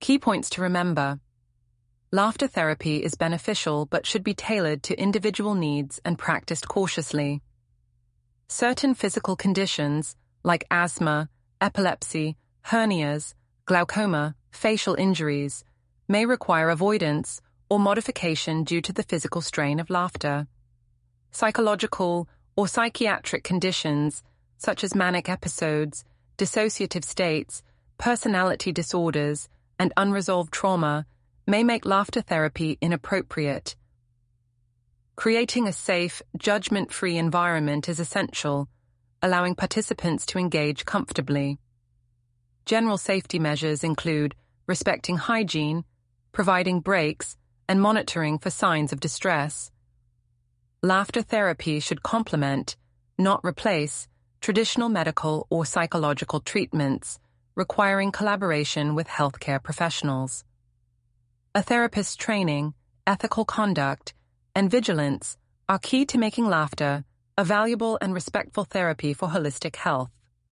Key points to remember. Laughter therapy is beneficial but should be tailored to individual needs and practiced cautiously. Certain physical conditions, like asthma, epilepsy, hernias, glaucoma, facial injuries, may require avoidance or modification due to the physical strain of laughter. Psychological or psychiatric conditions, such as manic episodes, dissociative states, personality disorders, and unresolved trauma, may make laughter therapy inappropriate. Creating a safe, judgment-free environment is essential, allowing participants to engage comfortably. General safety measures include respecting hygiene, providing breaks, and monitoring for signs of distress. Laughter therapy should complement, not replace, traditional medical or psychological treatments, requiring collaboration with healthcare professionals. A therapist's training, ethical conduct, and vigilance are key to making laughter a valuable and respectful therapy for holistic health.